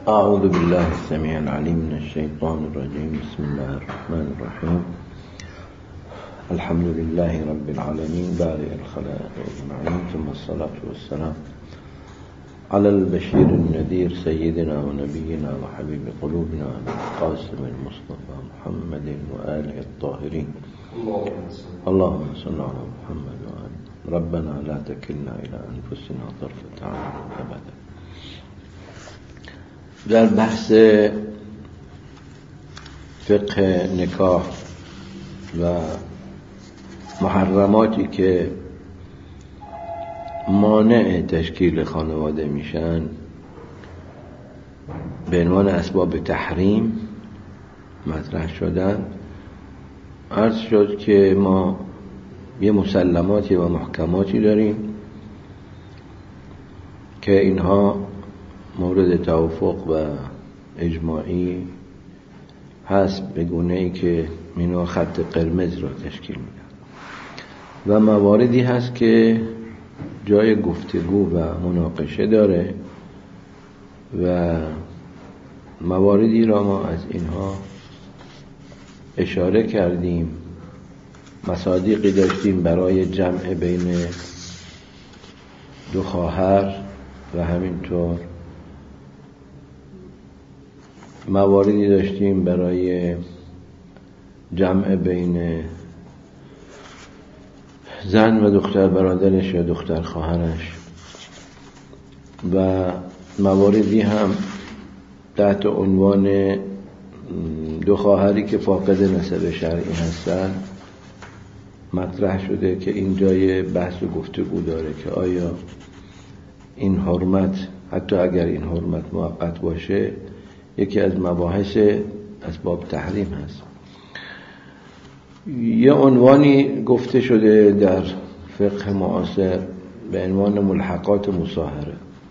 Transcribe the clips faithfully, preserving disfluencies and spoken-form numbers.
اعوذ بالله السمیع العلیم من الشیطان الرجیم. بسم الله الرحمن الرحیم. الحمد لله رب العالمین بارئ الخلائق اجمعین، ثم الصلاة والسلام على البشیر النذیر سیدنا و نبینا و حبیب قلوبنا القاسم المصطفى محمد و آله الطاهرین. اللهم صل على محمد و آله. ربنا لا تكلنا الى انفسنا طرفة عین ابدا. در بحث فقه نکاح و محرماتی که مانع تشکیل خانواده میشن به عنوان اسباب تحریم مطرح شدن، عرض شد که ما یه مسلماتی و محکماتی داریم که اینها مورد توافق و اجماعی هست، به گونه ای که اینا خط قرمز را تشکیل میدن، و مواردی هست که جای گفتگو و مناقشه داره و مواردی را ما از اینها اشاره کردیم. مصادیقی داشتیم برای جمع بین دو خواهر و همینطور مواردی داشتیم برای جمع بین زن و دختر برادرش یا دختر خواهرش، و مواردی هم تحت عنوان دو خواهری که فاقد نسب شرعی هستن مطرح شده که این جای بحث و گفتگو داره که آیا این حرمت، حتی اگر این حرمت موقت باشه، یکی از مباحث اسباب تحریم هست. یه عنوانی گفته شده در فقه معاصر به عنوان ملحقات مصاهره.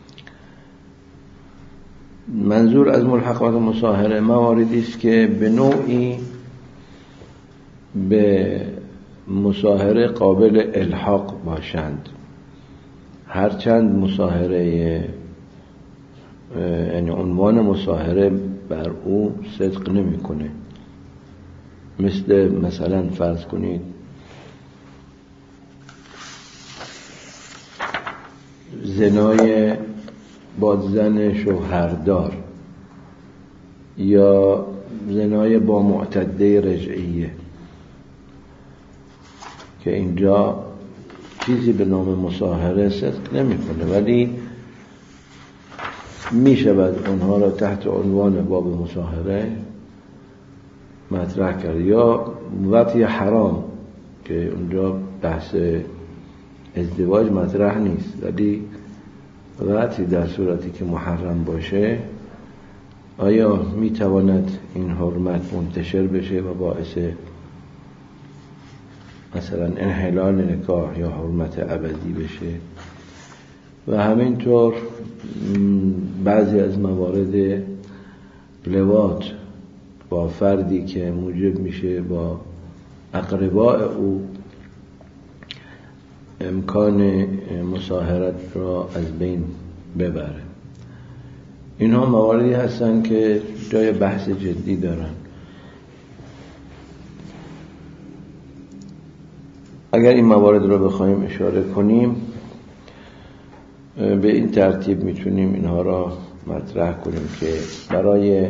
منظور از ملحقات مصاهره مواردی است که به نوعی به مصاهره قابل الحاق باشند، هرچند مصاهره یعنی عنوان مصاهره بر او صدق نمیکنه. مثل مثلا فرض کنید زنای با زن شوهردار یا زنای با معتده رجعیه، که اینجا چیزی به نام مصاهره صدق نمیکنه، ولی می شود اونها را تحت عنوان باب مصاهره مطرح کرد. یا وطی حرام که اونجا بحث ازدواج مطرح نیست، ولی وطی در صورتی که محرم باشه آیا می تواند این حرمت منتشر بشه و باعث مثلا انحلال نکاح یا حرمت ابدی بشه؟ و همینطور بعضی از موارد لواط با فردی که موجب میشه با اقرباء او امکان مصاهرت را از بین ببره. اینها مواردی هستن که جای بحث جدی دارن. اگر این موارد را بخوایم اشاره کنیم به این ترتیب میتونیم اینها را مطرح کنیم که برای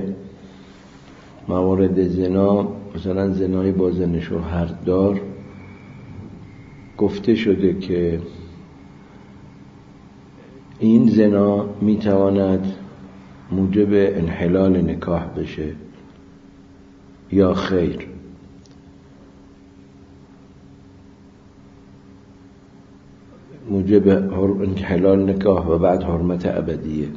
موارد زنا، مثلا زنای با زن شوهردار، گفته شده که این زنا میتواند موجب انحلال نکاح بشه یا خیر. موجب انحلال نکاح و بعد حرمت ابدیه.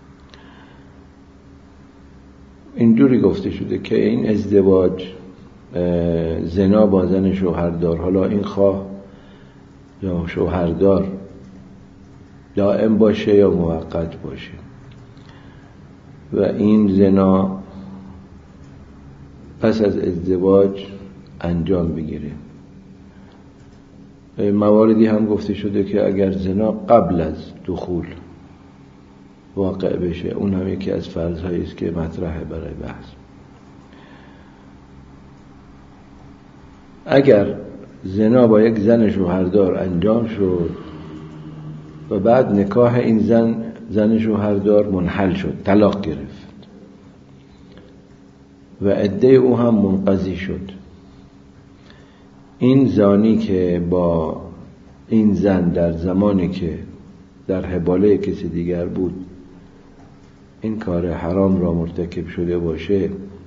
اینجوری گفته شده که این ازدواج زنا با زن شوهردار، حالا این خواه یا شوهردار دائم باشه یا موقت باشه، و این زنا پس از ازدواج انجام بگیره. مواردی هم گفته شده که اگر زنا قبل از دخول واقع بشه. اون هم یکی از فرض‌هایی است که مطرحه برای بحث. اگر زنا با یک زن شوهردار انجام شد و بعد نکاح این زن زن شوهردار منحل شد، طلاق گرفت و عده او هم منقضی شد، این زانی که با این زن در زمانی که در حباله کسی دیگر بود این کار حرام را مرتکب شده باشه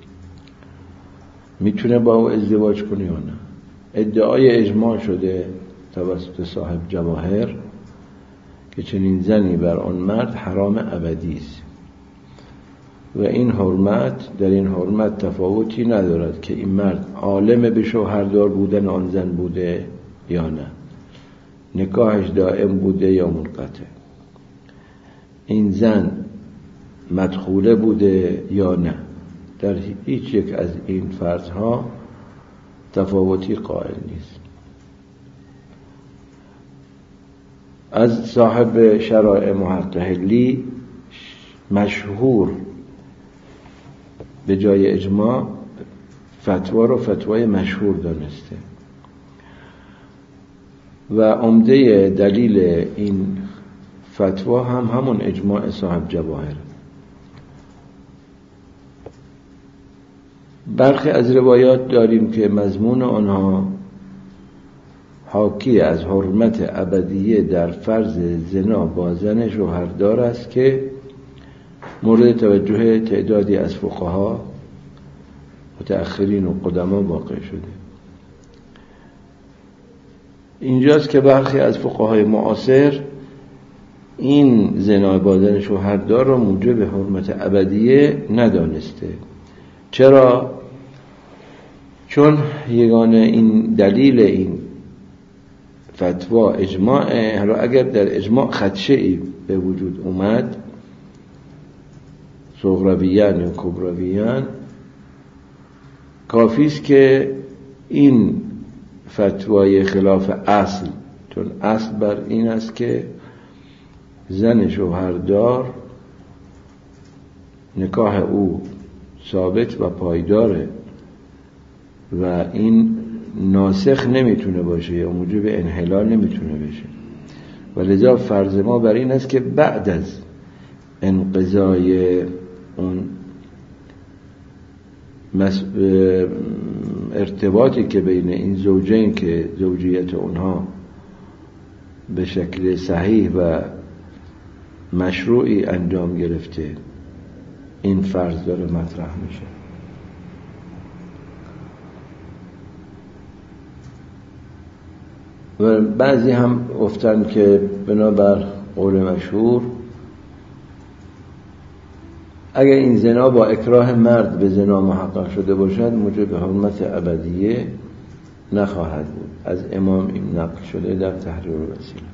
میتونه با او ازدواج کنه یا نه؟ ادعای اجماع شده توسط صاحب جواهر که چنین زنی بر آن مرد حرام ابدی است و این حرمت در این حرمت تفاوتی ندارد که این مرد عالم به شوهردار بودن آن زن بوده یا نه، نکاحش دائم بوده یا منقطع، این زن مدخوله بوده یا نه. در هیچ یک از این فرضها تفاوتی قائل نیست. از صاحب شرائع محققلی مشهور به جای اجماع فتوا رو فتوای مشهور دانسته و عمده دلیل این فتوا هم همون اجماع صاحب جواهر. برخی از روایات داریم که مضمون آنها حاکی از حرمت ابدیه در فرض زنا با زن شوهردار است که مورد توجه تعدادی از فقها متأخرین و قدما واقع شده. اینجاست که برخی از فقهای معاصر این زنا با زن شوهردار را موجب حرمت ابدیه ندانسته. چرا؟ چون یگانه این دلیل این فتوا اجماعه. حالا اگر در اجماع خدشه‌ای به وجود اومد، صغرویان یا کبرویان، کافی است که این فتوای خلاف اصل، چون اصل بر این است که زن شوهردار نکاح او ثابت و پایداره و این ناسخ نمیتونه باشه یا موجب انحلال نمیتونه بشه و لذا فرض ما بر این است که بعد از انقضای اون ارتباطی که بین این زوجین که زوجیت اونها به شکل صحیح و مشروعی انجام گرفته، این فرض داره مطرح میشه. و بعضی هم گفتن که بنابر قول مشهور اگر این زنا با اکراه مرد به زنا محقق شده باشد موجب حرمت ابدیه نخواهد بود. از امام این نقل شده در تحریر الوسیله.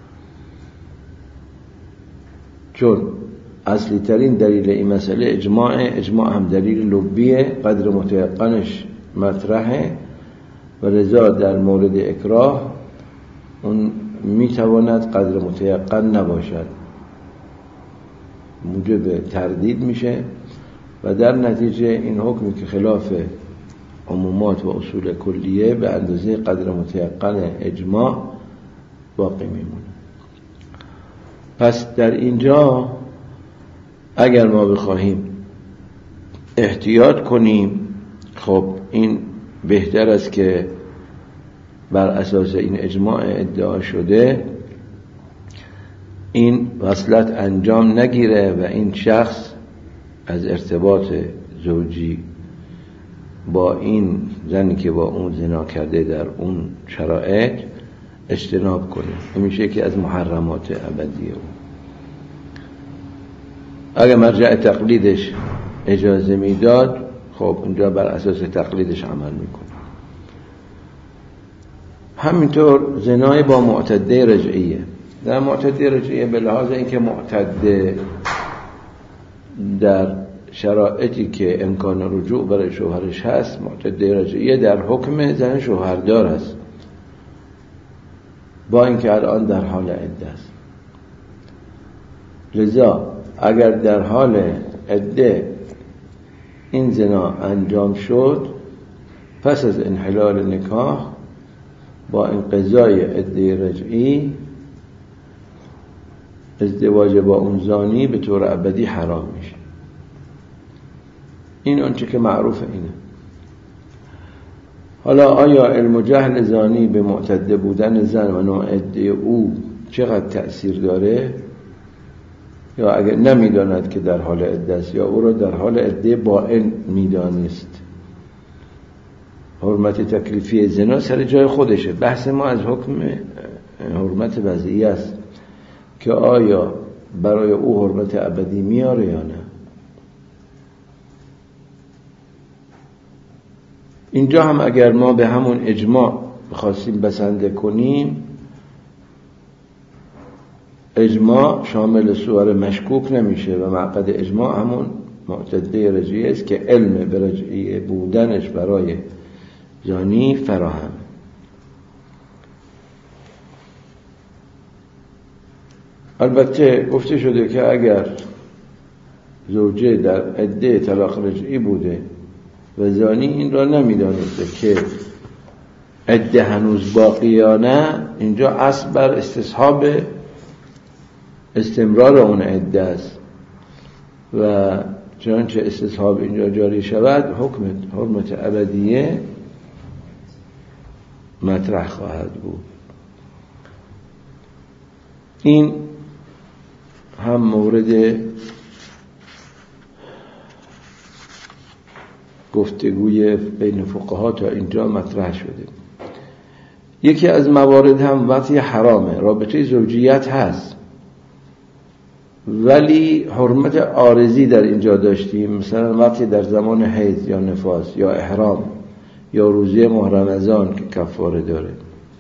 چون اصلی ترین دلیل این مسئله اجماع، اجماع هم دلیل لبیه، قدر متیقنش مطرحه و لذا در مورد اکراه اون میتواند قدر متیقن نباشد، موجب تردید میشه و در نتیجه این حکمی که خلاف عمومات و اصول کلیه به اندازه قدر متیقن اجماع باقی میمونه. پس در اینجا اگر ما بخواهیم احتیاط کنیم، خب این بهتر است که بر اساس این اجماع ادعا شده این وصلت انجام نگیره و این شخص از ارتباط زوجی با این زنی که با اون زنا کرده در اون شرایط اجتناب کنه. این میشه که از محرمات ابدیه. اگر مرجع تقلیدش اجازه میداد، خب اونجا بر اساس تقلیدش عمل میکنه. همینطور زنای با معتده رجعیه. در معتده رجعیه به لحاظ اینکه معتده در شرایطی که امکان رجوع برای شوهرش هست، معتده رجعیه در حکم زن شوهردار است، با اینکه الان در حال عده است. لذا اگر در حال عده این زنا انجام شد، پس از انحلال نکاح با انقضای عده رجعی ازدواج با اون زانی به طور ابدی حرام میشه. این آنچه که معروف اینه. حالا آیا علم و جهل زانی به معتده بودن زن و نوع عده او چقدر تأثیر داره؟ یا اگر نمیداند که در حال عده است، یا او را در حال عده باین میدانست، حرمت تکلیفی زنا سر جای خودشه. بحث ما از حکم حرمت وضعی است که آیا برای او حرمت ابدی میاره یا نه. اینجا هم اگر ما به همون اجماع بخواستیم بسنده کنیم، اجماع شامل صور مشکوک نمیشه و معقد اجماع همون معتده رجعی است که علم به رجعی بودنش برای زانی فراهم. البته گفته شده که اگر زوجه در عده طلاق رجعی بوده و زانی این را نمیدانسته که عده هنوز باقی یا نه، اینجا اصل بر استصحاب استمرار اون عده است و چنانچه استصحاب اینجا جاری شود، حکم حرمت ابدیه مطرح خواهد بود. این هم مورد گفتگوی بین فقها تا اینجا مطرح شده. یکی از موارد هم وقتی حرامه، رابطه زوجیت هست ولی حرمت عارضی در اینجا داشتیم، مثلا وقتی در زمان حیض یا نفاس یا احرام یا روزه ماه رمضان که کفاره داره.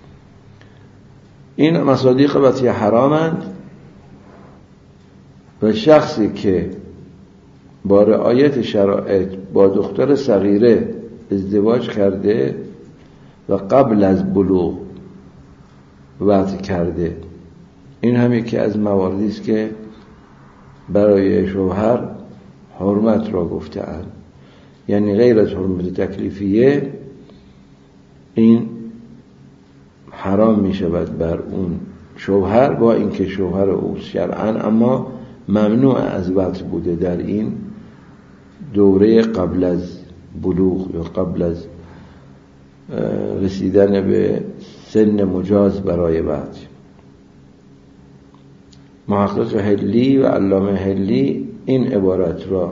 این مصادیق وقتی حرامند و شخصی که با رعایت شرایط با دختر صغیره ازدواج کرده و قبل از بلوغ وضع کرده، این هم یکی از مواردی است که برای شوهر حرمت را گفته‌اند. یعنی غیر از حرمت تکلیفیه این حرام می شود بر اون شوهر، با اینکه شوهر او شرعاً اما ممنوع از وضع بوده در این دوره قبل از بلوغ یا قبل از رسیدن به سن مجاز برای وضع. محقق حلی و علامه حلی این عبارت را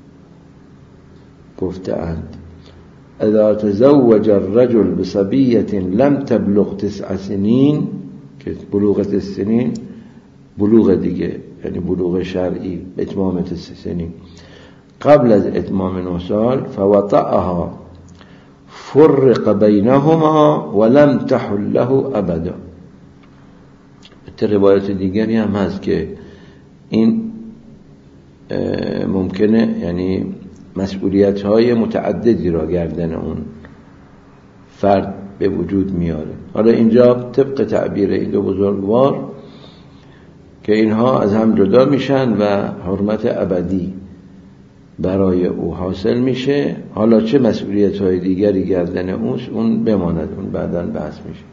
گفته‌اند: اذا تزوج الرجل بصبیة لم تبلغ تسع سنین، که بلوغ تسع سنین بلوغ دیگه، یعنی بلوغ شرعی، اتمام تسع سنین، قبل از اتمام نه سال، فوطأها فرق بینهما ولم تحل له ابدا. روایت دیگری هم هست که این ممکنه یعنی مسئولیت های متعددی را گردن اون فرد به وجود میاره. حالا اینجا طبق تعبیر این دو بزرگوار که اینها از هم جدا میشن و حرمت ابدی برای او حاصل میشه. حالا چه مسئولیت های دیگری گردن اوست اون بماند، اون بعداً بحث میشه.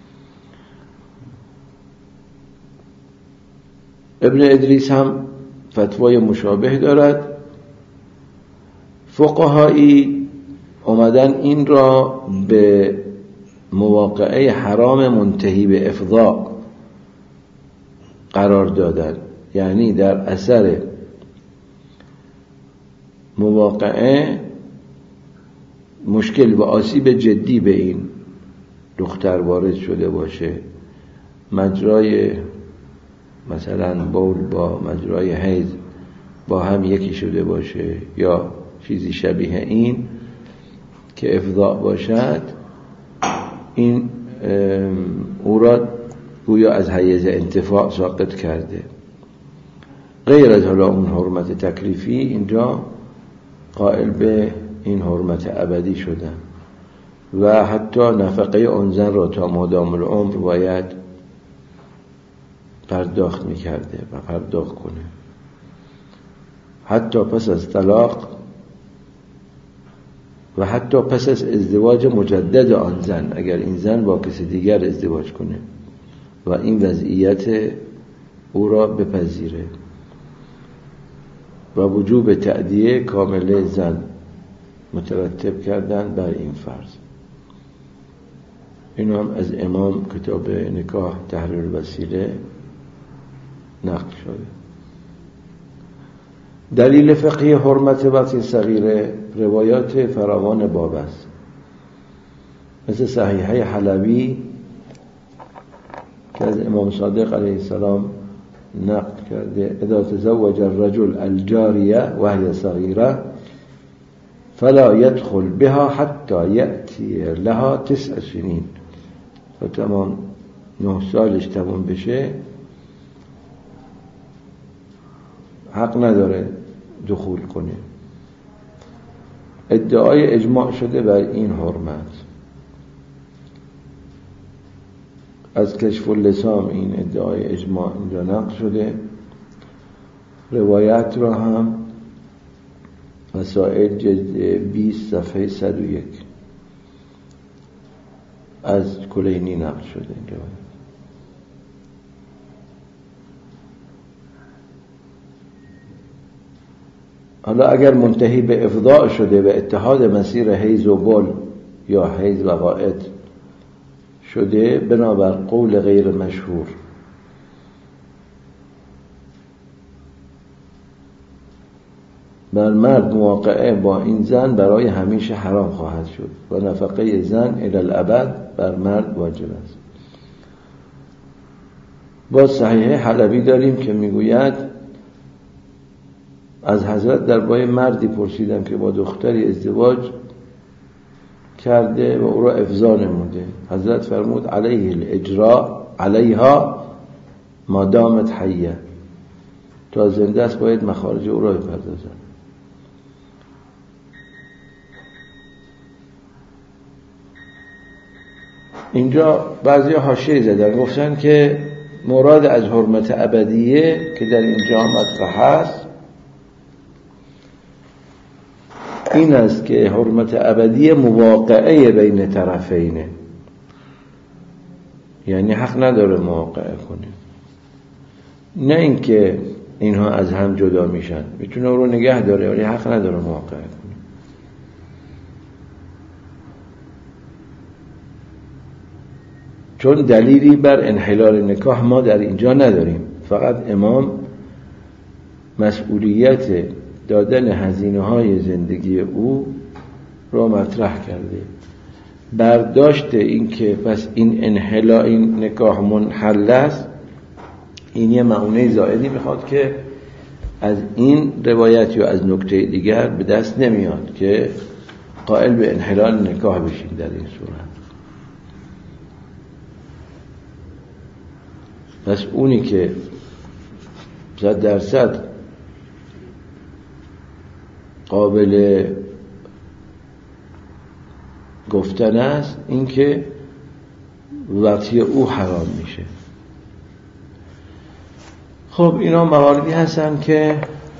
ابن ادریس هم فتوای مشابه دارد. فقهایی اومدن این را به مواقعه حرام منتهی به افضاء قرار دادن، یعنی در اثر مواقعه مشکل و آسیب جدی به این دختر وارد شده باشه، مجرای مثلا بول با مجرای حیض با هم یکی شده باشه یا چیزی شبیه این که افضاء باشد، این او را گویا از حیز انتفاع ساقط کرده. غیر از حالا اون حرمت تکلیفی، اینجا قائل به این حرمت ابدی شدن و حتی نفقه اون زن را تا مادام العمر باید پرداخت میکرده و پرداخت کنه. حتی پس از طلاق و حتی پس از ازدواج مجدد آن زن، اگر این زن با کسی دیگر ازدواج کنه و این وضعیت او را بپذیره و وجوب تأدیه کامله زن مترتب کردن بر این فرض. این هم از امام کتاب نکاح تحریر وسیله نقل شده. دلیل فقهی حرمت وطی صغیره روایات فراوان باب است، مثل صحیحه حلبی که از امام صادق علیه السلام نقل کرده: اذا تزوج الرجل الجاریه وهي صغیره فلا يدخل بها حتى يأتي لها تسع سنین، و تمام نه سالش تمام بشه حق نداره دخول کنه. ادعای اجماع شده بر این حرمت. از کشف اللسام این ادعای اجماع اینجا نقل شده. روایت را هم مسائل جلد بیست صفحه صد و یک از کلینی نقل شده اینجا. حالا اگر منتهی به افضاع شده و اتحاد مسیر حیض و بول یا حیض و غائط شده، بنابر قول غیر مشهور بر مرد مواقعه با این زن برای همیشه حرام خواهد شد و نفقه زن الی الابد بر مرد واجب است. با صحیحه حلبی داریم که میگوید از حضرت درباره مردی پرسیدم که با دختری ازدواج کرده و او را افضا نموده. حضرت فرمود علیه الاجراء علیها ما دامت حیه، تا زنده است باید مخارج او را بپردازد. اینجا بعضی حاشیه زدن، گفتن که مراد از حرمت ابدیه که در اینجا مطرح هست این است که حرمت ابدی مواقعه بین طرفینه، یعنی حق نداره مواقعه کنه، نه اینکه اینها از هم جدا میشن، میتونه او رو نگه داره ولی حق نداره مواقعه کنه. چون دلیلی بر انحلال نکاح ما در اینجا نداریم، فقط امام مسئولیت دادن هزینه های زندگی او را مطرح کرده. برداشت این که پس این انحلال این نکاح منحل است، این یه معونه زائدی میخواد که از این روایت یا از نکته دیگر به دست نمیاد که قائل به انحلال نکاح بشین در این صورت. پس اونی که صد درصد قابل گفتن است این که وقتی او حرام میشه. خب اینا مواردی هستن که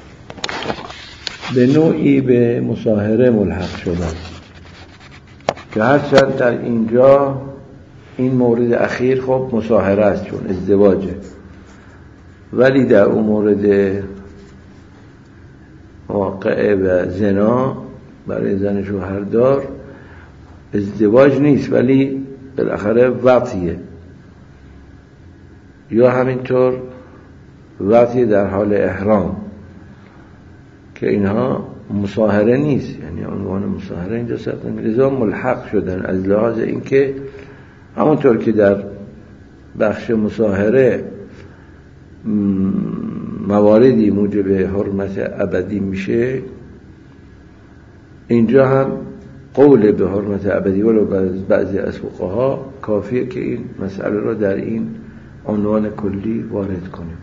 به نوعی به مصاهره ملحق شدن که هرچند در اینجا این مورد اخیر خب مصاهره است چون ازدواجه، ولی در اون مورد واقعه و زنا برای زن شوهردار ازدواج نیست ولی بالاخره وطیه، یا همینطور وطیه در حال احرام که اینها مصاهره نیست، یعنی عنوان مصاهره اینجا ثبت نمیشه، ملحق شدن از لحاظ اینکه همونطور که در بخش مصاهره مواردی موجب حرمت ابدی میشه، اینجا هم قول به حرمت ابدی ولو بعضی از فقها کافیه که این مسئله را در این عنوان کلی وارد کنیم.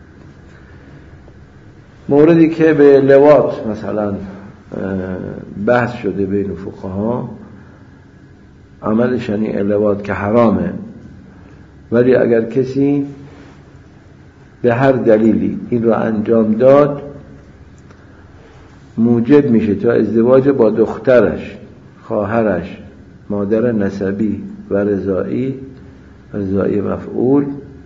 موردی که به لواط مثلا بحث شده بین فقها، عمل شنیع لواط که حرامه، ولی اگر کسی به هر دلیلی این را انجام داد موجب میشه تا ازدواج با دخترش، خواهرش، مادر نسبی و رضاعی، رضاعی مفعول،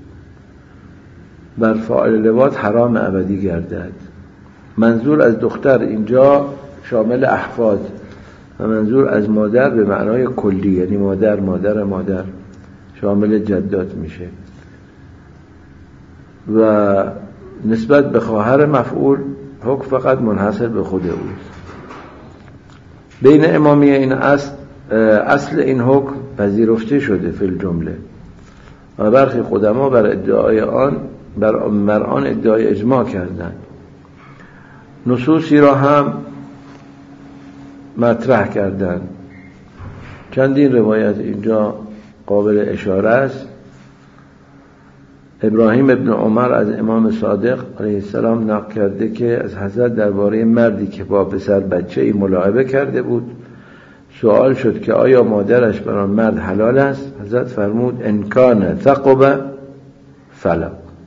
بر فاعل لواط حرام ابدی گردد. منظور از دختر اینجا شامل احفاد و منظور از مادر به معنای کلی، یعنی مادر مادر مادر شامل جدات میشه. و نسبت به خواهر مفعول حکم فقط منحصر به خود اوست. بین امامیه این اصل اصل این حکم پذیرفته شده فی الجمله و برخی قدما بر ادعای آن بر مرآن ادعای اجماع کردند. نصوصی را هم مطرح کردند. چندین روایت اینجا قابل اشاره است. ابراهیم ابن عمر از امام صادق علیه السلام نقل کرده که از حضرت درباره مردی که با پسر بچه‌ای ملاعبه کرده بود سوال شد که آیا مادرش بر آن مرد حلال است؟ حضرت فرمود ان کان ثقب فلا،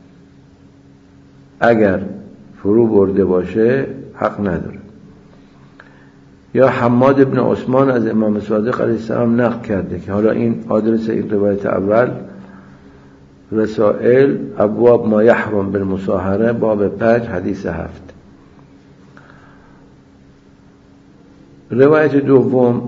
اگر فرو برده باشه حق نداره. یا حماد ابن عثمان از امام صادق علیه السلام نقل کرده که حالا این آدرس این روایت اول رسائل ابواب ما یحرم بالمصاهره باب پنج حدیث هفت. روایت دوم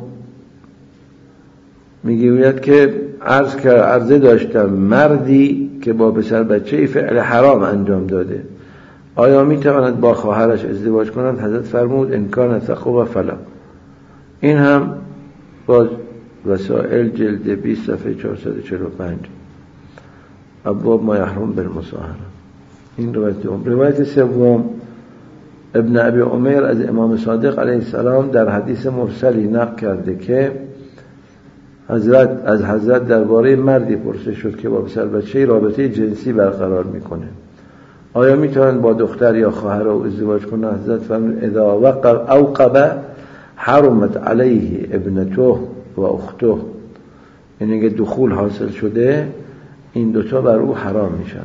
میگوید که عرض که عرضه داشتم مردی که با پسر بچه‌ای فعل حرام انجام داده آیا میتواند با خواهرش ازدواج کند؟ حضرت فرمود ان کان ثقب فلا. این هم باز رسائل جلد بیست صفحه چهارصد و چهل و پنج ابواب ما یحرم بالمصاهره. این روایت دوم. روایت سوم ابن ابی عمر از امام صادق علیه السلام در حدیث مرسلی نقل کرده که حضرت از حضرت درباره مردی پرسش شد که با پسر بچه‌ای رابطه جنسی برقرار میکنه آیا میتونن با دختر یا خواهر او ازدواج کنه؟ حضرت فرمود اذا وقع اوقب حرمت علیه ابنته و اخته، یعنی که دخول حاصل شده این دوتا بر او حرام میشن.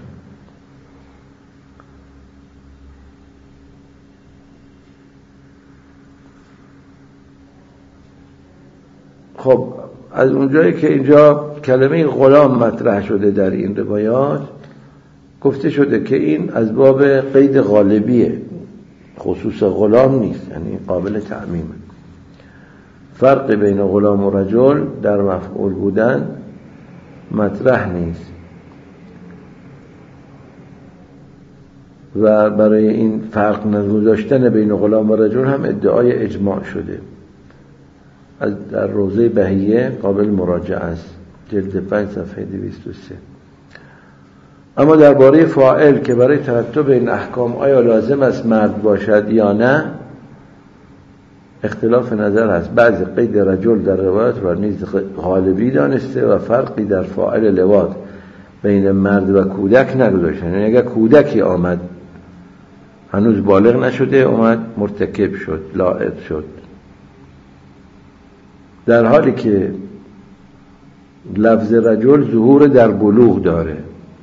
خب از اونجایی که اینجا کلمه غلام مطرح شده در این روایات گفته شده که این از باب قید غالبیه، خصوص غلام نیست، یعنی قابل تعمیمه. فرق بین غلام و رجل در مفعول بودن مطرح نیست و برای این فرق نگذاشتن بین غلام و رجل هم ادعای اجماع شده. از در روضه بهیه قابل مراجعه است، جلد پنج صفحه دویست و سه. اما درباره فاعل که برای ترتب این احکام آیا لازم است مرد باشد یا نه اختلاف نظر هست. بعضی قید رجل در روایت را نیز غالبی دانسته و فرقی در فاعل لواط بین مرد و کودک نگذاشتن. یعنی اگر کودکی آمد هنوز بالغ نشده اومد مرتکب شد، لاعب شد، در حالی که لفظ رجل ظهور در بلوغ داره.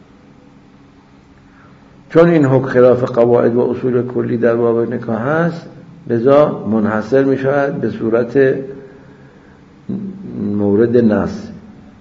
چون این حکم خلاف قواعد و اصول کلی در باب نکاح هست لذا منحصر می شود به صورت مورد نص.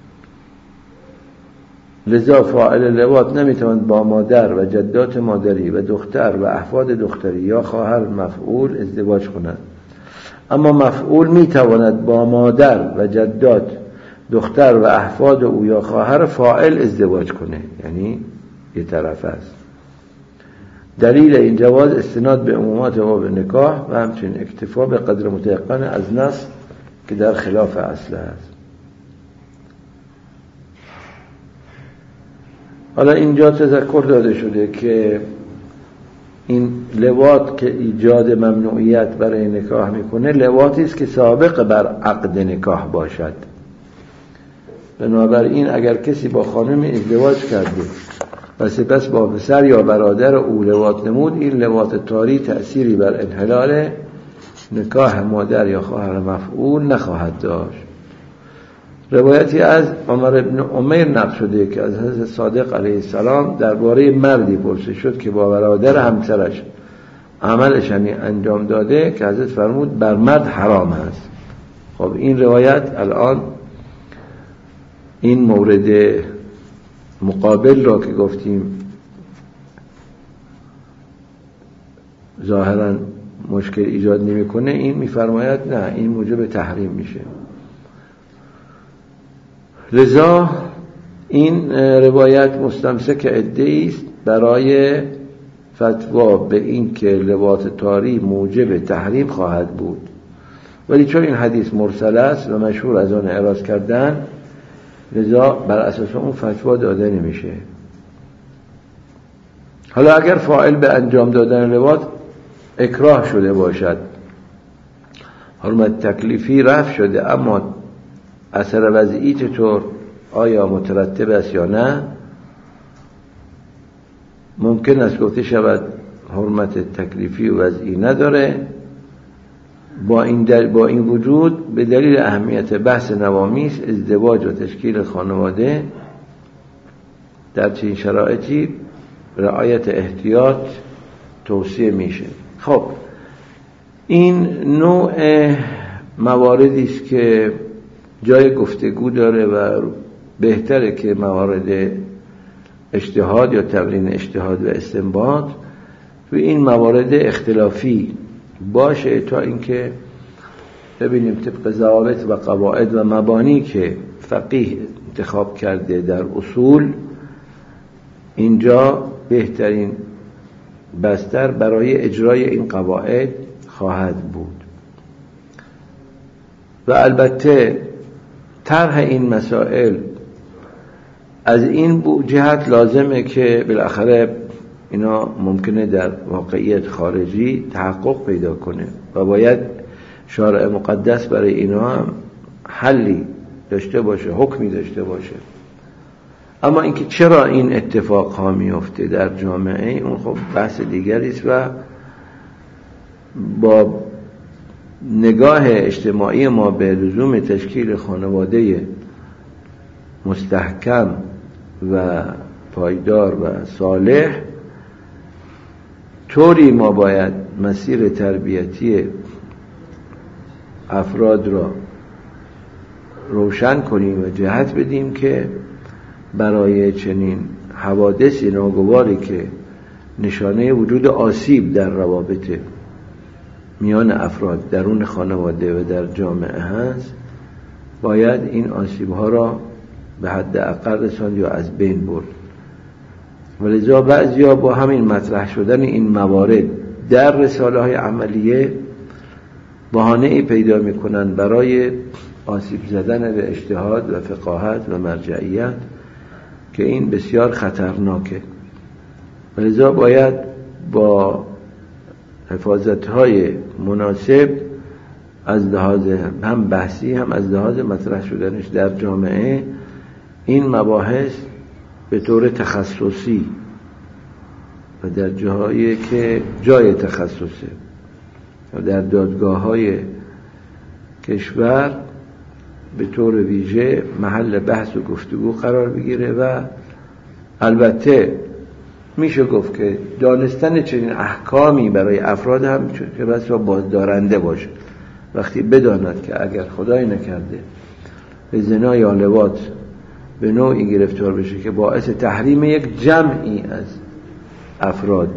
لذا فاعل لواط نمی تواند با مادر و جدات مادری و دختر و احفاد دختری یا خواهر مفعول ازدواج کند. اما مفعول می تواند با مادر و جدات دختر و احفاد او یا خواهر فاعل ازدواج کنه، یعنی یه طرف است. دلیل این جواز استناد به عمومات باب نکاح و همچنین اکتفا به قدر متيقن از نص که در خلاف اصل است. حالا اینجا تذکر داده شده که این لواط که ایجاد ممنوعیت برای نکاح میکنه لواطی است که سابق بر عقد نکاح باشد. بنابراین اگر کسی با خانم ازدواج کرده و سپس با پسر یا برادر او لواط نمود این لواط طاری تأثیری بر انحلال نکاح مادر یا خواهر مفعول نخواهد داشت. روایتی از عمر ابن عمر نقل شده که از حضرت صادق علیه السلام درباره مردی پرسش شد که با برادر همسرش عملش یعنی انجام داده که حضرت فرمود بر مرد حرام است. خب این روایت الان این مورد مقابل را که گفتیم ظاهرا مشکل ایجاد نمیکنه، این میفرماید نه، این موجب تحریم میشه. لذا این روایت مستمسک عده‌ای است برای فتوا به این که لباس طاری موجب تحریم خواهد بود، ولی چون این حدیث مرسل است و مشهور از آن اعراض کردن، لذا بر اساس اون فتوا داده نمیشه. حالا اگر فاعل به انجام دادن لباس اکراه شده باشد، حرمت تکلیفی رفع شده، اما اثر وضعی چطور؟ آیا مترتب است یا نه؟ ممکن است گفته شود حرمت تکلیفی و وضعی نداره. با این دل... با این وجود به دلیل اهمیت بحث نوامیس، ازدواج و تشکیل خانواده در چنین شرایطی رعایت احتیاط توصیه میشه. خب این نوع مواردی است که جای گفتگو داره و بهتره که موارد اجتهاد یا تمرین اجتهاد و استنباط و این موارد اختلافی باشه تا اینکه ببینیم طبق ضوابط و قواعد و مبانی که فقیه انتخاب کرده در اصول، اینجا بهترین بستر برای اجرای این قواعد خواهد بود. و البته طرح این مسائل از این جهت لازمه که بالاخره اینا ممکنه در واقعیت خارجی تحقق پیدا کنه و باید شارع مقدس برای اینا هم حلی داشته باشه، حکمی داشته باشه. اما اینکه چرا این اتفاق ها میفته در جامعه، اون خب بحث دیگری است و با نگاه اجتماعی ما به لزوم تشکیل خانواده مستحکم و پایدار و صالح، طوری ما باید مسیر تربیتی افراد را روشن کنیم و جهت بدیم که برای چنین حوادثی ناگواری که نشانه وجود آسیب در روابط میان افراد درون خانواده و در جامعه هست، باید این آسیب ها را به حد اقل رساند یا از بین برد. ولذا بعضیا با همین مطرح شدن این موارد در رساله های عملیه بهانه ای پیدا میکنن برای آسیب زدن به اجتهاد و فقاهت و مرجعیت که این بسیار خطرناکه. ولذا باید با حفاظت‌های مناسب از لحاظ هم بحثی هم از لحاظ مطرح شدنش در جامعه این مباحث به طور تخصصی و در جاهایی که جای تخصصه و در دادگاه‌های کشور به طور ویژه محل بحث و گفتگو قرار بگیره. و البته میشه گفت که دانستن چنین احکامی برای افراد هم که بسیار بازدارنده باشه. وقتی بداند که اگر خدای نکرده به زنا یا لواط به نوعی گرفتار بشه که باعث تحریم یک جمعی از افراد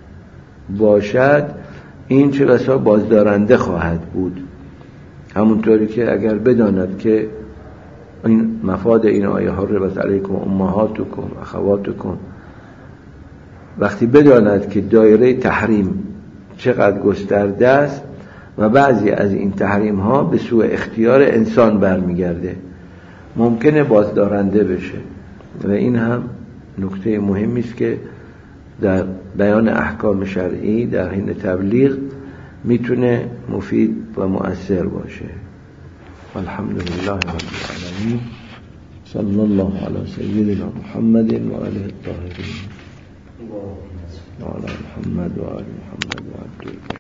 باشد، این چه بسا بازدارنده خواهد بود. همونطوری که اگر بداند که این مفاد این آیه حرمت علیکم امهاتکم اخواتکم، وقتی بداند که دایره تحریم چقدر گسترده است و بعضی از این تحریم ها به سوء اختیار انسان برمیگرده، ممکنه بازدارنده بشه. و این هم نکته مهمی است که در بیان احکام شرعی در حین تبلیغ میتونه مفید و مؤثر باشه. الحمدلله رب العالمین، صلی الله علی سیدنا محمد و آله الطاهرین و علی محمد و آل محمد و عبده